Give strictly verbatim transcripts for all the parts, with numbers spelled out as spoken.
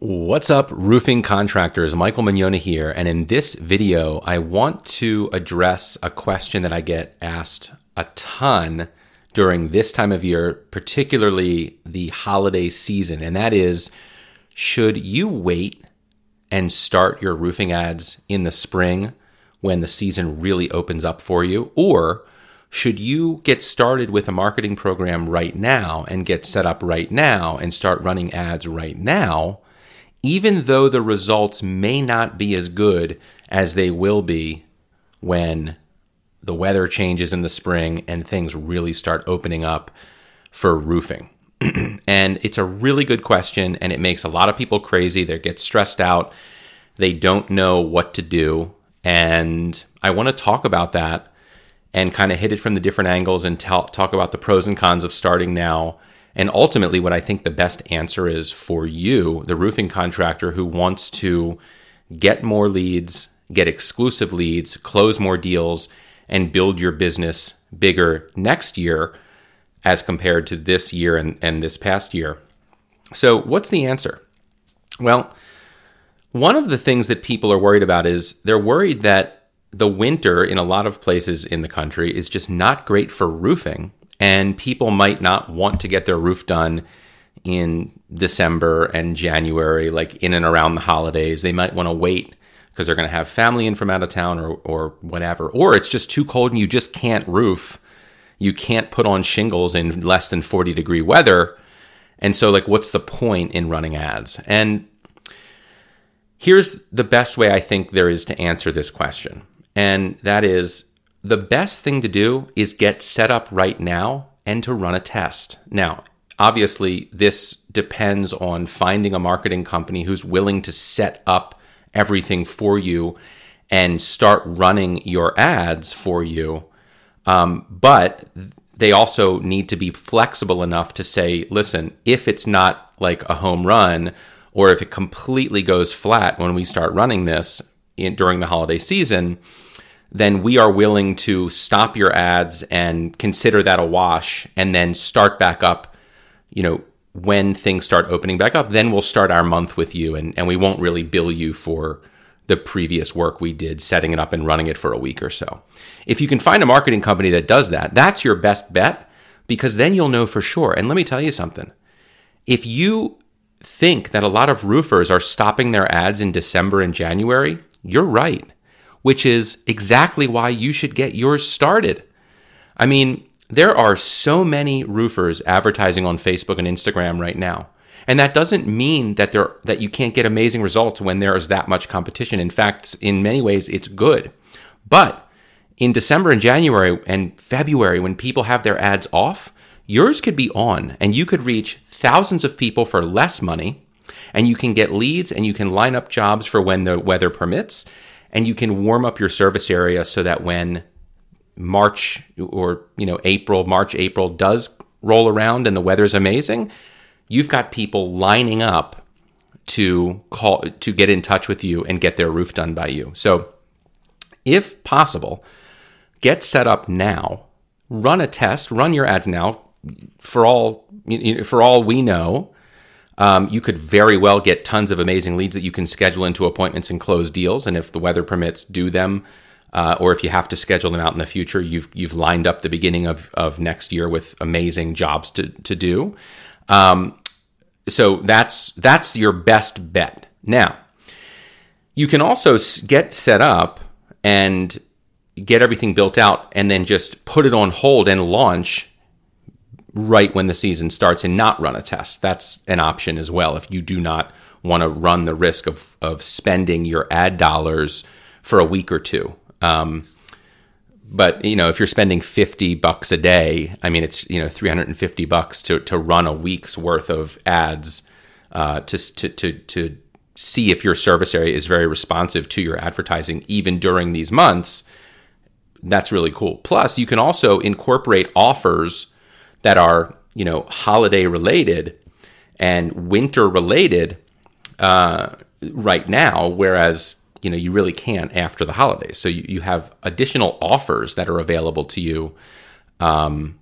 What's up, roofing contractors? Michael Mignona here, and in this video, I want to address a question that I get asked a ton during this time of year, particularly the holiday season, and that is, should you wait and start your roofing ads in the spring when the season really opens up for you, or should you get started with a marketing program right now and get set up right now and start running ads right now, even though the results may not be as good as they will be when the weather changes in the spring and things really start opening up for roofing? And it's a really good question, and it makes a lot of people crazy. They get stressed out. They don't know what to do. And I want to talk about that and kind of hit it from the different angles and talk, talk about the pros and cons of starting now. And ultimately, what I think the best answer is for you, the roofing contractor who wants to get more leads, get exclusive leads, close more deals, and build your business bigger next year as compared to this year and, and this past year. So what's the answer? Well, one of the things that people are worried about is they're worried that the winter in a lot of places in the country is just not great for roofing. And people might not want to get their roof done in December and January, like in and around the holidays. They might want to wait because they're going to have family in from out of town or or whatever. Or it's just too cold and you just can't roof. You can't put on shingles in less than forty degree weather. And so, like, what's the point in running ads? And here's the best way I think there is to answer this question. And that is, the best thing to do is get set up right now and to run a test. Now, obviously, this depends on finding a marketing company who's willing to set up everything for you and start running your ads for you. Um, but they also need to be flexible enough to say, listen, if it's not like a home run, or if it completely goes flat when we start running this in, during the holiday season, then we are willing to stop your ads and consider that a wash and then start back up, you know, when things start opening back up. Then we'll start our month with you, and, and we won't really bill you for the previous work we did setting it up and running it for a week or so. If you can find a marketing company that does that, that's your best bet, because then you'll know for sure. And let me tell you something. If you think that a lot of roofers are stopping their ads in December and January, you're right, which is exactly why you should get yours started. I mean, there are so many roofers advertising on Facebook and Instagram right now. And that doesn't mean that there that you can't get amazing results when there is that much competition. In fact, in many ways, it's good. But in December and January and February, when people have their ads off, yours could be on, and you could reach thousands of people for less money, and you can get leads, and you can line up jobs for when the weather permits, and you can warm up your service area so that when March or, you know, April, March, April does roll around and the weather's amazing, you've got people lining up to call, to get in touch with you and get their roof done by you. So if possible, get set up now, run a test, run your ads now. For all, for all we know, Um, you could very well get tons of amazing leads that you can schedule into appointments and close deals. And if the weather permits, do them. Uh, or if you have to schedule them out in the future, you've you've lined up the beginning of, of next year with amazing jobs to to do. Um, so that's that's your best bet. Now, you can also get set up and get everything built out and then just put it on hold and launch right when the season starts and not run a test. That's an option as well if you do not want to run the risk of of spending your ad dollars for a week or two. Um, but, you know, if you're spending fifty bucks a day, I mean, it's, you know, three hundred fifty bucks to, to run a week's worth of ads uh, to, to, to, to see if your service area is very responsive to your advertising, even during these months. That's really cool. Plus, you can also incorporate offers that are, you know, holiday related and winter related uh, right now, whereas, you know, you really can't after the holidays. So you, you have additional offers that are available to you um,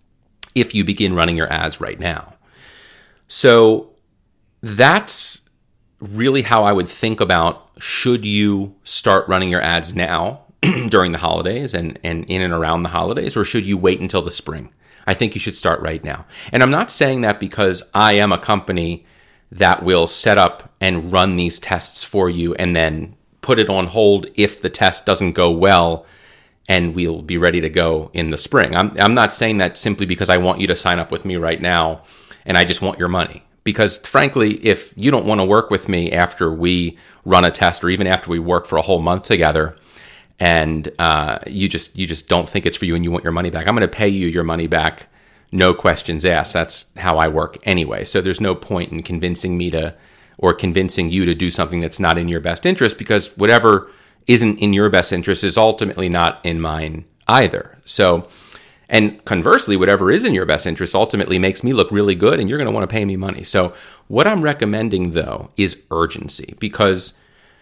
if you begin running your ads right now. So that's really how I would think about, should you start running your ads now during the holidays and, and in and around the holidays, or should you wait until the spring? I think you should start right now. And I'm not saying that because I am a company that will set up and run these tests for you and then put it on hold if the test doesn't go well, and we'll be ready to go in the spring. I'm I'm not saying that simply because I want you to sign up with me right now and I just want your money. Because frankly, if you don't want to work with me after we run a test, or even after we work for a whole month together, and uh, you just you just don't think it's for you and you want your money back, I'm going to pay you your money back, no questions asked. That's how I work anyway. So there's no point in convincing me to, or convincing you to do something that's not in your best interest, because whatever isn't in your best interest is ultimately not in mine either. So, and conversely, whatever is in your best interest ultimately makes me look really good, and you're going to want to pay me money. So what I'm recommending, though, is urgency, because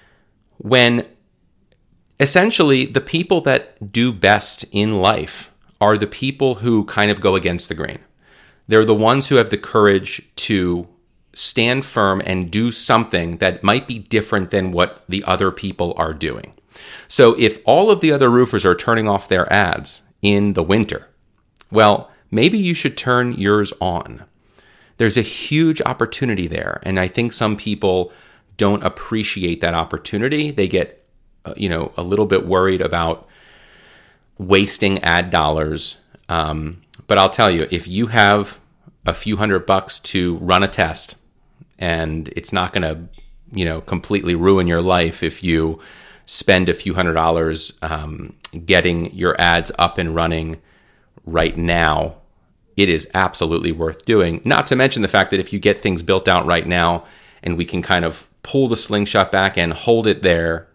when essentially the people that do best in life are the people who kind of go against the grain. They're the ones who have the courage to stand firm and do something that might be different than what the other people are doing. So if all of the other roofers are turning off their ads in the winter, well, maybe you should turn yours on. There's a huge opportunity there, and I think some people don't appreciate that opportunity. They get, uh, you know, a little bit worried about wasting ad dollars. Um, but I'll tell you, if you have a few hundred bucks to run a test, and it's not going to, you know, completely ruin your life if you spend a few hundred dollars um, getting your ads up and running right now, it is absolutely worth doing. Not to mention the fact that if you get things built out right now, and we can kind of pull the slingshot back and hold it there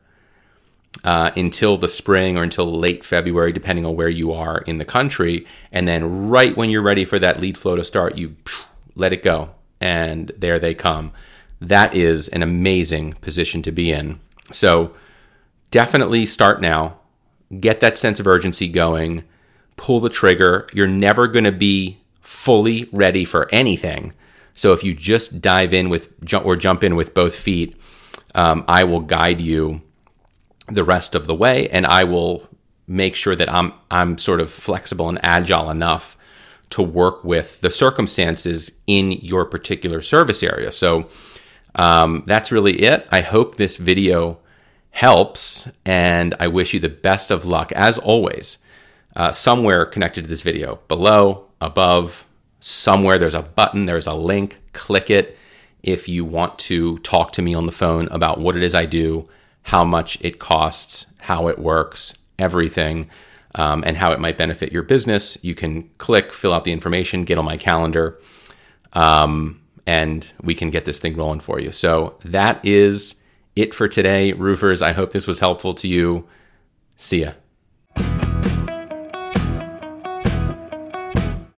uh, until the spring or until late February, depending on where you are in the country, and then right when you're ready for that lead flow to start, you let it go, and there they come. That is an amazing position to be in. So definitely start now. Get that sense of urgency going. Pull the trigger. You're never going to be fully ready for anything. So if you just dive in with or jump in with both feet, um, I will guide you the rest of the way, and I will make sure that I'm I'm sort of flexible and agile enough to work with the circumstances in your particular service area. So um, that's really it. I hope this video helps, and I wish you the best of luck. As always, uh, somewhere connected to this video, below, above, somewhere there's a button, there's a link. Click it if you want to talk to me on the phone about what it is I do, how much it costs, how it works, everything, um, and how it might benefit your business. You can click, fill out the information, get on my calendar, um, and we can get this thing rolling for you. So that is it for today, roofers. I hope this was helpful to you. See ya.